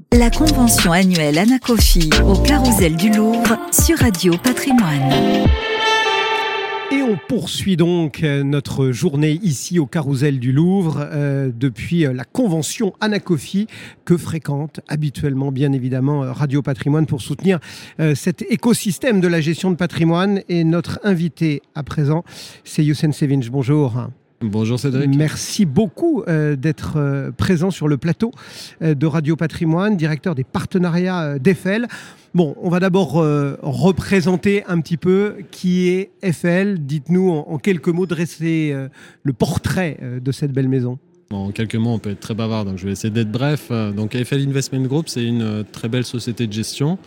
La convention annuelle Anacofi au Carrousel du Louvre sur Radio Patrimoine. Et on poursuit donc notre journée ici au Carrousel du Louvre depuis la convention Anacofi que fréquente habituellement bien évidemment Radio Patrimoine pour soutenir cet écosystème de la gestion de patrimoine. Et notre invité à présent, c'est Youssef Sevinch. Bonjour. Bonjour Cédric. Merci beaucoup d'être présent sur le plateau de Radio Patrimoine, directeur des partenariats d'Eiffel. Bon, on va d'abord représenter un petit peu qui est Eiffel. Dites-nous en quelques mots, dressez le portrait de cette belle maison. En quelques mots, on peut être très bavard, donc je vais essayer d'être bref. Donc Eiffel Investment Group, c'est une très belle société de gestion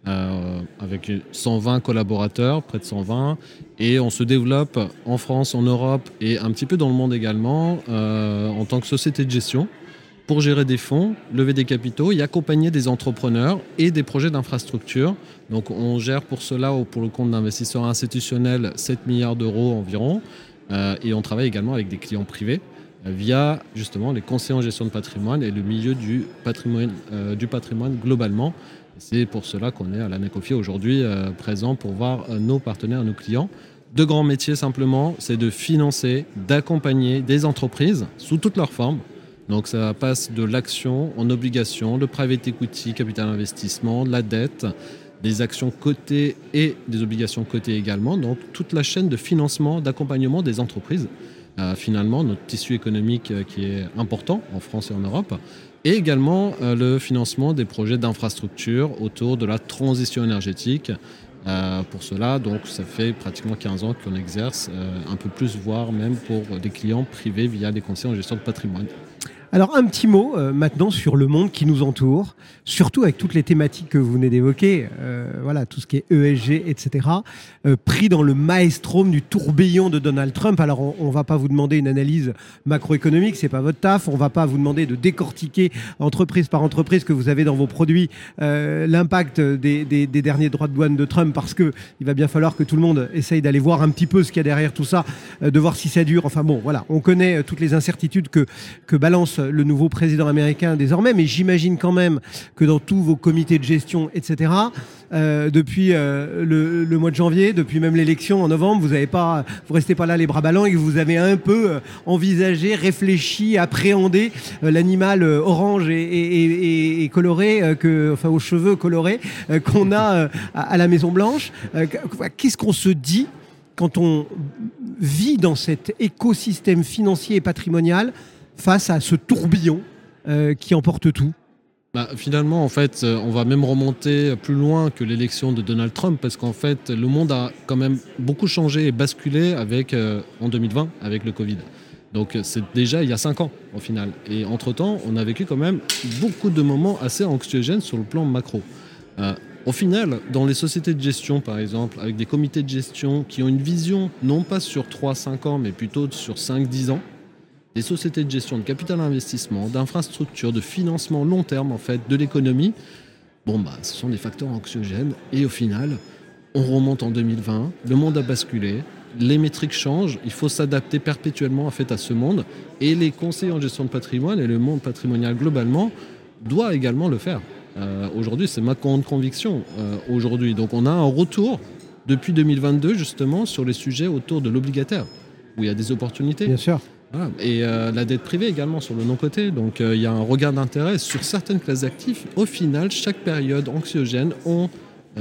avec 120 collaborateurs, près de 120. Et on se développe en France, en Europe et un petit peu dans le monde également en tant que société de gestion pour gérer des fonds, lever des capitaux et accompagner des entrepreneurs et des projets d'infrastructure. Donc on gère pour cela, pour le compte d'investisseurs institutionnels, 7 milliards d'euros environ. Et on travaille également avec des clients privés via justement les conseillers en gestion de patrimoine et le milieu du patrimoine globalement. C'est pour cela qu'on est à l'Anacofi aujourd'hui présent pour voir nos partenaires, nos clients. Deux grands métiers simplement, c'est de financer, d'accompagner des entreprises sous toutes leurs formes. Donc ça passe de l'action en obligation, le private equity, capital investissement, la dette, des actions cotées et des obligations cotées également. Donc toute la chaîne de financement, d'accompagnement des entreprises. Finalement, notre tissu économique qui est important en France et en Europe. Et également le financement des projets d'infrastructure autour de la transition énergétique. Pour cela, donc, ça fait pratiquement 15 ans qu'on exerce un peu plus, voire même pour des clients privés via des conseils en gestion de patrimoine. Alors un petit mot maintenant sur le monde qui nous entoure, surtout avec toutes les thématiques que vous venez d'évoquer, voilà, tout ce qui est ESG, etc. Pris dans le maelstrom du tourbillon de Donald Trump. Alors on ne va pas vous demander une analyse macroéconomique, c'est pas votre taf. On ne va pas vous demander de décortiquer entreprise par entreprise que vous avez dans vos produits l'impact des derniers droits de douane de Trump, parce qu'il va bien falloir que tout le monde essaye d'aller voir un petit peu ce qu'il y a derrière tout ça, de voir si ça dure. Enfin bon, voilà, on connaît toutes les incertitudes que balance le nouveau président américain désormais, mais j'imagine quand même que dans tous vos comités de gestion, etc., depuis le mois de janvier, depuis même l'élection en novembre, vous restez pas là les bras ballants et que vous avez un peu envisagé, réfléchi, appréhendé l'animal orange et coloré, enfin aux cheveux colorés qu'on a à la Maison Blanche. Qu'est-ce qu'on se dit quand on vit dans cet écosystème financier et patrimonial face à ce tourbillon qui emporte tout? Finalement, en fait, on va même remonter plus loin que l'élection de Donald Trump, parce qu'en fait, le monde a quand même beaucoup changé et basculé en 2020 avec le Covid. Donc c'est déjà il y a 5 ans au final. Et entre-temps, on a vécu quand même beaucoup de moments assez anxiogènes sur le plan macro. Au final, dans les sociétés de gestion, par exemple, avec des comités de gestion qui ont une vision non pas sur 3-5 ans, mais plutôt sur 5-10 ans, des sociétés de gestion de capital investissement, d'infrastructures, de financement long terme en fait, de l'économie, ce sont des facteurs anxiogènes. Et au final, on remonte en 2020, le monde a basculé, les métriques changent, il faut s'adapter perpétuellement en fait, à ce monde. Et les conseillers en gestion de patrimoine et le monde patrimonial globalement doivent également le faire. Aujourd'hui, c'est ma conviction aujourd'hui. Donc on a un retour depuis 2022 justement sur les sujets autour de l'obligataire, où il y a des opportunités. Bien sûr. Voilà. Et la dette privée également sur le non-coté. Donc il y a un regain d'intérêt sur certaines classes d'actifs. Au final, chaque période anxiogène ont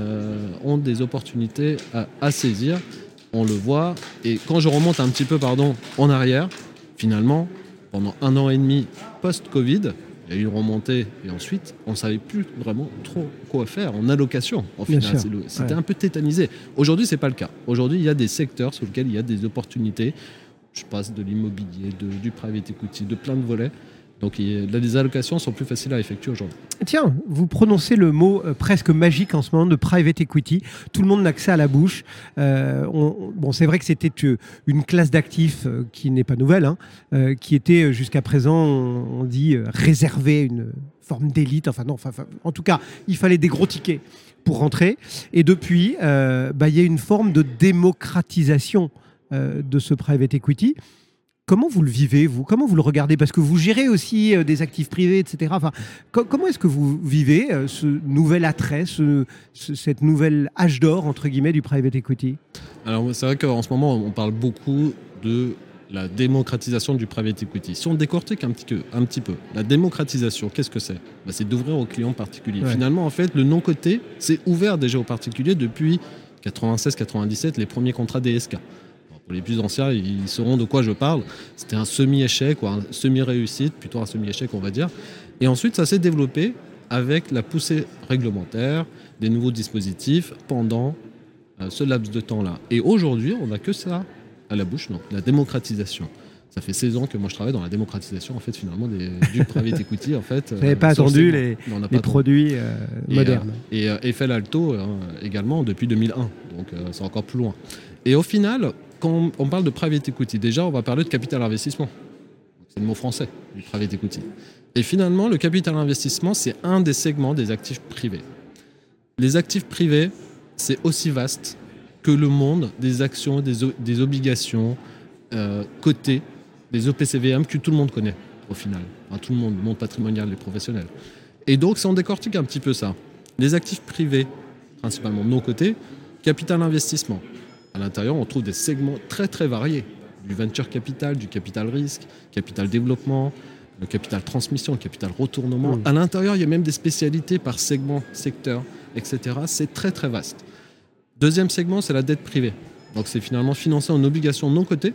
des opportunités à saisir. On le voit. Et quand je remonte un petit peu en arrière, finalement, pendant 1 an et demi post-Covid, il y a eu une remontée et ensuite, on ne savait plus vraiment trop quoi faire en allocation. En final, c'était un peu tétanisé. Aujourd'hui, ce n'est pas le cas. Aujourd'hui, il y a des secteurs sur lesquels il y a des opportunités. Je passe de l'immobilier, du private equity, de plein de volets. Donc les allocations sont plus faciles à effectuer aujourd'hui. Tiens, vous prononcez le mot presque magique en ce moment de private equity. Tout le monde n'a que ça à la bouche. C'est vrai que c'était une classe d'actifs qui n'est pas nouvelle, qui était jusqu'à présent, on dit, réservée à une forme d'élite. En tout cas, il fallait des gros tickets pour rentrer. Et depuis, y a une forme de démocratisation de ce private equity. Comment vous le vivez, vous? Comment vous le regardez? Parce que vous gérez aussi des actifs privés, etc. Enfin, comment est-ce que vous vivez ce nouvel attrait, cette nouvelle âge d'or, entre guillemets, du private equity? Alors c'est vrai qu'en ce moment, on parle beaucoup de la démocratisation du private equity. Si on décortique un petit peu, la démocratisation, qu'est-ce que c'est? C'est d'ouvrir aux clients particuliers. Ouais. Finalement, en fait, le non-coté, c'est ouvert déjà aux particuliers depuis 96-97, les premiers contrats DSK. Pour les plus anciens, ils sauront de quoi je parle. C'était un semi-échec ou un semi-réussite, plutôt un semi-échec, on va dire. Et ensuite, ça s'est développé avec la poussée réglementaire, des nouveaux dispositifs pendant ce laps de temps-là. Et aujourd'hui, on n'a que ça à la bouche, donc la démocratisation. Ça fait 16 ans que moi je travaille dans la démocratisation en fait finalement du private equity en fait. Vous n'avez pas attendu les produits modernes. Et Eiffel Alto également depuis 2001, donc c'est encore plus loin. Et au final, quand on parle de private equity, déjà on va parler de capital investissement. C'est le mot français du private equity. Et finalement, le capital investissement, c'est un des segments des actifs privés. Les actifs privés, c'est aussi vaste que le monde des actions, des obligations cotées, des OPCVM que tout le monde connaît au final. Enfin, tout le monde patrimonial, les professionnels. Et donc, si on décortique un petit peu ça, les actifs privés, principalement non cotés, capital investissement. À l'intérieur, on trouve des segments très très variés. Du venture capital, du capital risque, capital développement, le capital transmission, le capital retournement. À l'intérieur, il y a même des spécialités par segment, secteur, etc. C'est très très vaste. Deuxième segment, c'est la dette privée. Donc c'est finalement financer en obligations non cotées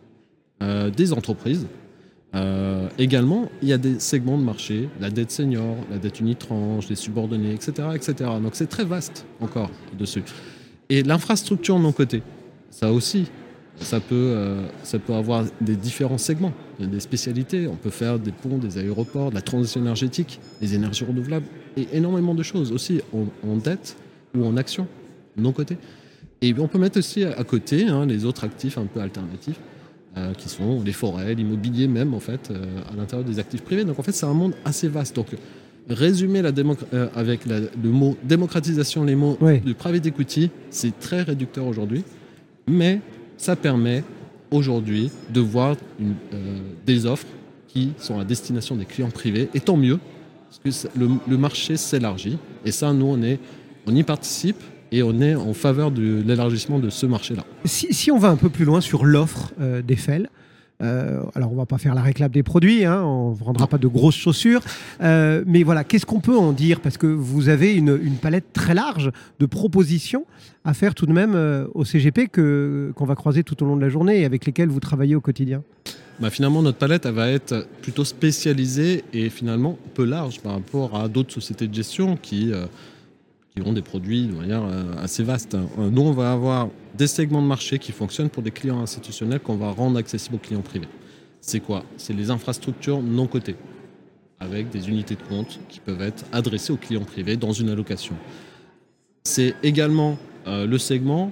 des entreprises. Également, il y a des segments de marché, la dette senior, la dette unitranche, les subordonnés, etc., etc. Donc c'est très vaste encore dessus. Et l'infrastructure non cotée, ça aussi, ça peut avoir des différents segments, des spécialités. On peut faire des ponts, des aéroports, de la transition énergétique, des énergies renouvelables, et énormément de choses aussi en dette ou en action non cotés. Et on peut mettre aussi à côté les autres actifs un peu alternatifs qui sont les forêts, l'immobilier même en fait à l'intérieur des actifs privés. Donc en fait c'est un monde assez vaste. Donc résumer avec le mot démocratisation, les mots du private equity, c'est très réducteur aujourd'hui, mais ça permet aujourd'hui de voir des offres qui sont à destination des clients privés, et tant mieux parce que le marché s'élargit, et ça nous on y participe. Et on est en faveur de l'élargissement de ce marché-là. Si on va un peu plus loin sur l'offre d'Eiffel, alors on ne va pas faire la réclame des produits, on ne vendra pas de grosses chaussures, mais voilà, qu'est-ce qu'on peut en dire? Parce que vous avez une palette très large de propositions à faire tout de même au CGP qu'on va croiser tout au long de la journée et avec lesquelles vous travaillez au quotidien. Finalement, notre palette elle va être plutôt spécialisée et finalement peu large par rapport à d'autres sociétés de gestion qui ont des produits de manière assez vaste. Nous, on va avoir des segments de marché qui fonctionnent pour des clients institutionnels qu'on va rendre accessibles aux clients privés. C'est quoi? C'est les infrastructures non cotées, avec des unités de compte qui peuvent être adressées aux clients privés dans une allocation. C'est également le segment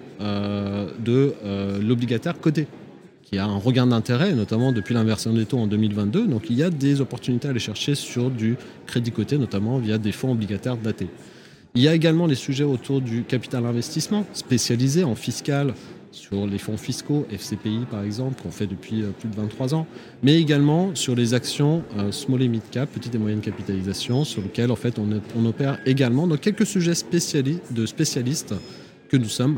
de l'obligataire coté, qui a un regain d'intérêt, notamment depuis l'inversion des taux en 2022. Donc il y a des opportunités à aller chercher sur du crédit coté, notamment via des fonds obligataires datés. Il y a également les sujets autour du capital investissement, spécialisé en fiscal, sur les fonds fiscaux, FCPI par exemple, qu'on fait depuis plus de 23 ans, mais également sur les actions small et mid cap, petite et moyenne capitalisation, sur lesquelles en fait, on opère également dans quelques sujets de spécialistes que nous sommes,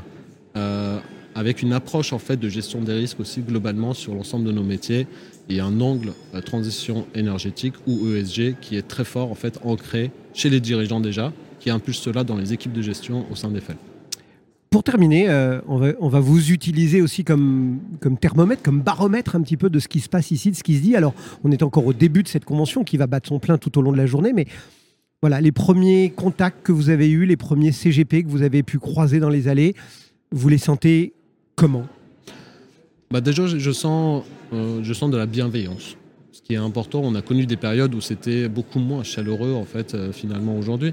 avec une approche en fait, de gestion des risques aussi globalement sur l'ensemble de nos métiers, et un angle transition énergétique ou ESG qui est très fort en fait, ancré chez les dirigeants déjà, qui impulse cela dans les équipes de gestion au sein d'Eiffel. Pour terminer, on va vous utiliser aussi comme thermomètre, comme baromètre un petit peu de ce qui se passe ici, de ce qui se dit. Alors, on est encore au début de cette convention qui va battre son plein tout au long de la journée, mais voilà, les premiers contacts que vous avez eus, les premiers CGP que vous avez pu croiser dans les allées, vous les sentez comment? Déjà, je sens de la bienveillance. Ce qui est important, on a connu des périodes où c'était beaucoup moins chaleureux, en fait, finalement, aujourd'hui.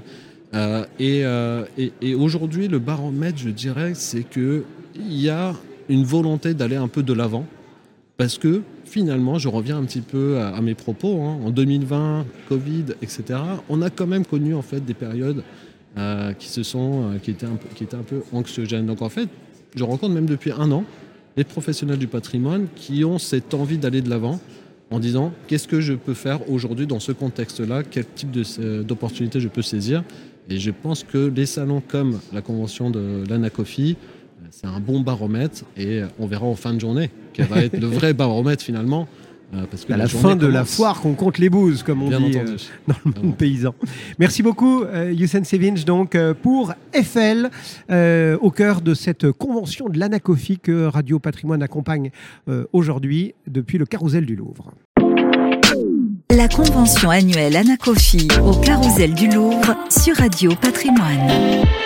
Et aujourd'hui, le baromètre, je dirais, c'est qu'il y a une volonté d'aller un peu de l'avant. Parce que, finalement, je reviens un petit peu à mes propos, en 2020, Covid, etc., on a quand même connu, en fait, des périodes qui étaient un peu anxiogènes. Donc, en fait, je rencontre même depuis 1 an les professionnels du patrimoine qui ont cette envie d'aller de l'avant en disant qu'est-ce que je peux faire aujourd'hui dans ce contexte-là, quel type d'opportunité je peux saisir. Et je pense que les salons comme la convention de l'Anacofi, c'est un bon baromètre et on verra en fin de journée quel va être le vrai baromètre finalement. Parce que à la fin de la foire qu'on compte les bouses, comme on dit dans le monde paysan. Merci beaucoup, Youssef Sevinch, donc, pour Eiffel, au cœur de cette convention de l'Anacofi que Radio Patrimoine accompagne aujourd'hui depuis le Carrousel du Louvre. La convention annuelle Anacofi au Carrousel du Louvre sur Radio Patrimoine.